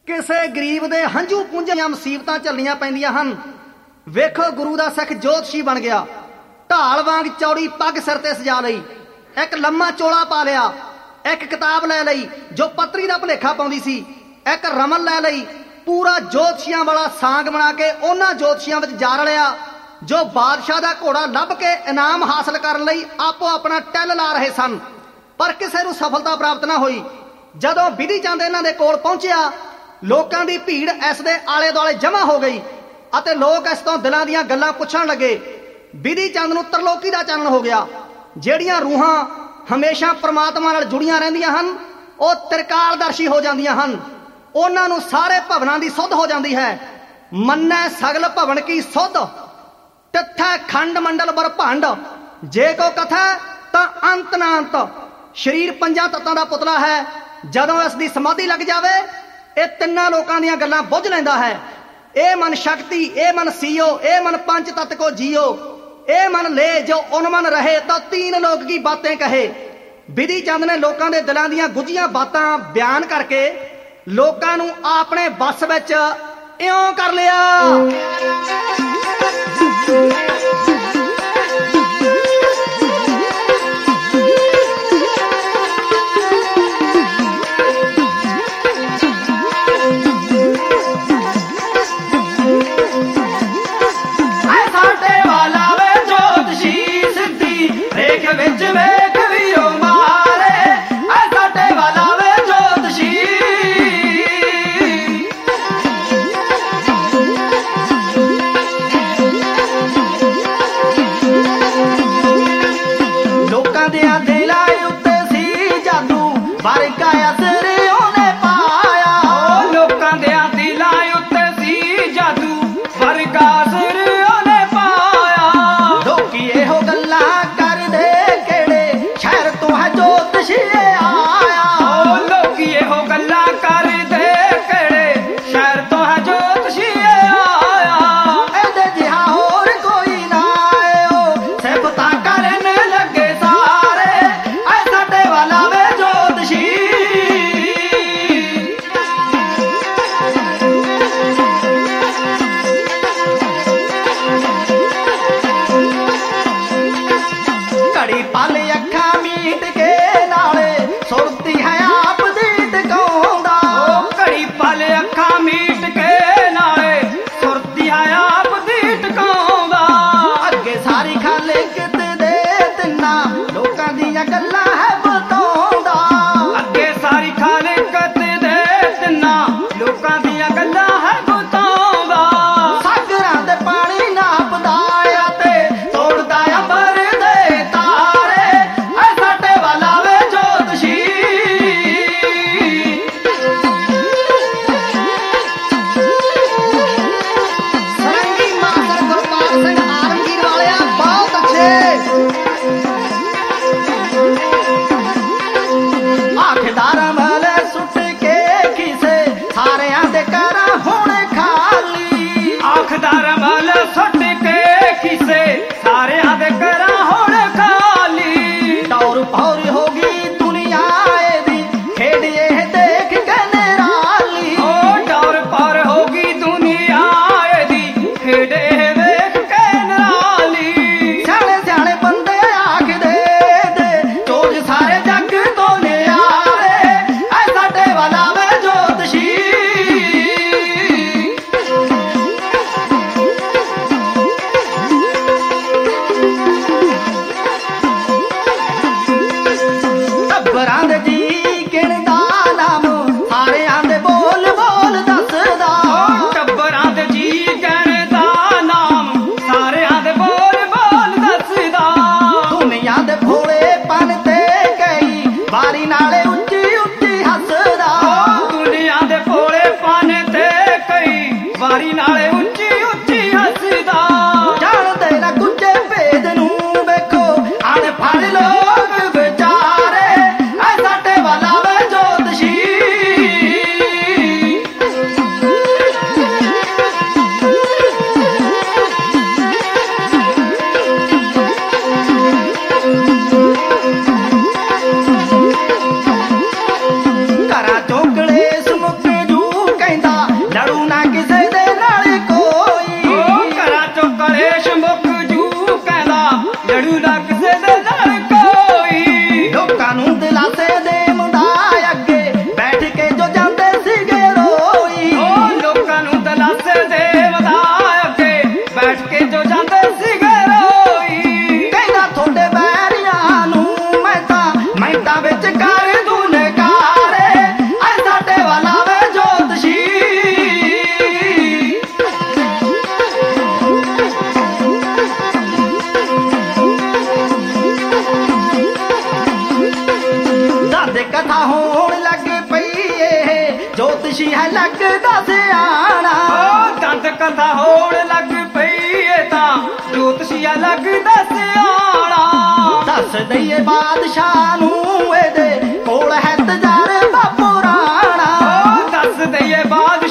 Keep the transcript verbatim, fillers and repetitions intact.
ਕਿਸੇ ਗਰੀਬ ਦੇ ਹੰਝੂ ਪੁੰਝੀਆਂ ਮੁਸੀਬਤਾਂ ਝੱਲਣੀਆਂ ਪੈਂਦੀਆਂ ਹਨ। ਵੇਖੋ ਗੁਰੂ ਦਾ ਸਿੱਖ ਜੋਤਸ਼ੀ ਬਣ ਗਿਆ, ਢਾਲ ਵਾਂਗ ਚੌੜੀ ਪੱਗ ਸਿਰ ਤੇ ਸਜਾ ਲਈ, ਇੱਕ ਲੰਮਾ ਚੋਲਾ ਪਾ ਲਿਆ, ਇੱਕ ਕਿਤਾਬ ਲੈ ਲਈ ਜੋ ਪੱਤਰੀ ਦਾ ਭੁਲੇਖਾ ਪਾਉਂਦੀ ਸੀ, ਇੱਕ ਰਮਲ ਲੈ ਲਈ, ਪੂਰਾ ਜੋਤਸ਼ੀਆਂ ਵਾਲਾ ਸਾਂਗ ਬਣਾ ਕੇ ਉਹਨਾਂ ਜੋਤਸ਼ੀਆਂ ਵਿੱਚ ਜਾ ਰਲਿਆ ਜੋ ਬਾਦਸ਼ਾਹ ਦਾ ਘੋੜਾ ਲੱਭ ਕੇ ਇਨਾਮ ਹਾਸਲ ਕਰਨ ਲਈ ਆਪੋ ਆਪਣਾ ਟਿੱਲ ਲਾ ਰਹੇ ਸਨ, ਪਰ ਕਿਸੇ ਨੂੰ ਸਫਲਤਾ ਪ੍ਰਾਪਤ ਨਾ ਹੋਈ। ਜਦੋਂ ਵਿਧੀ ਚੰਦ ਇਹਨਾਂ ਦੇ ਕੋਲ ਪਹੁੰਚਿਆ, ਲੋਕਾਂ ਦੀ ਭੀੜ ਇਸ ਦੇ ਆਲੇ ਦੁਆਲੇ ਜਮ੍ਹਾਂ ਹੋ ਗਈ ਅਤੇ ਲੋਕ ਇਸ ਤੋਂ ਦਿਲਾਂ ਦੀਆਂ ਗੱਲਾਂ ਪੁੱਛਣ ਲੱਗੇ। ਵਿਧੀ ਚੰਦ ਨੂੰ ਤਰਲੋਕੀ ਦਾ ਚਾਨਣ ਹੋ ਗਿਆ। ਜਿਹੜੀਆਂ ਰੂਹਾਂ ਹਮੇਸ਼ਾ ਪ੍ਰਮਾਤਮਾ ਨਾਲ ਜੁੜੀਆਂ ਰਹਿੰਦੀਆਂ ਹਨ ਉਹ ਤ੍ਰਿਕਾਲਦਰਸ਼ੀ ਹੋ ਜਾਂਦੀਆਂ ਹਨ, ਉਹਨਾਂ ਨੂੰ ਸਾਰੇ ਭਵਨਾਂ ਦੀ ਸੁੱਧ ਹੋ ਜਾਂਦੀ ਹੈ। ਮੰਨੈ ਸਗਲ ਭਵਨ ਕੀ ਸੁੱਧ, ਤਿੱਥੈ ਖੰਡ ਮੰਡਲ ਬਰਭੰਡ, ਜੇ ਕੋ ਕਥਾ ਤਾਂ ਅੰਤ ਨਾ ਅੰਤ। ਸਰੀਰ ਪੰਜਾਂ ਤੱਤਾਂ ਦਾ ਪੁਤਲਾ ਹੈ, ਜਦੋਂ ਇਸ ਦੀ ਸਮਾਧੀ ਲੱਗ ਜਾਵੇ ਇਹ ਤਿੰਨਾਂ ਲੋਕਾਂ ਦੀਆਂ ਗੱਲਾਂ ਬੁੱਝ ਲੈਂਦਾ ਹੈ। ਇਹ ਮਨ ਸ਼ਕਤੀ, ਇਹ ਮਨ ਸੀਓ, ਇਹ ਮਨ ਪੰਚ ਤੱਤ ਕੋ ਜੀਓ, ਇਹ ਮਨ ਲੈ ਜੋ ਉਨਮਨ ਰਹੇ ਤਾਂ ਤੀਨ ਲੋਕ ਕੀ ਬਾतें ਕਹੇ। ਵਿਧੀ ਚੰਦ ਨੇ ਲੋਕਾਂ ਦੇ ਦਿਲਾਂ ਦੀਆਂ ਗੁੱਝੀਆਂ ਬਾਤਾਂ ਬਿਆਨ ਕਰਕੇ ਲੋਕਾਂ ਨੂੰ ਆਪਣੇ ਵੱਸ ਵਿੱਚ ਇਉਂ ਕਰ ਲਿਆ। ਲੱਗਦਾ ਸਿਆਣਾ। ਦੰਦ ਕਥਾ ਹੋਣ ਲੱਗ ਪਈ ਏ ਤਾਂ ਜੋਤਸ਼ੀਆ ਲੱਗਦਾ ਸਿਆਣਾ। ਦੱਸ ਦਈਏ ਬਾਦਸ਼ਾਹ ਨੂੰ ਇਹਦੇ ਕੋਲ ਹੈ ਤਜਰਬਾ ਪੁਰਾਣਾ। ਦੱਸ ਦਈਏ ਬਾਦ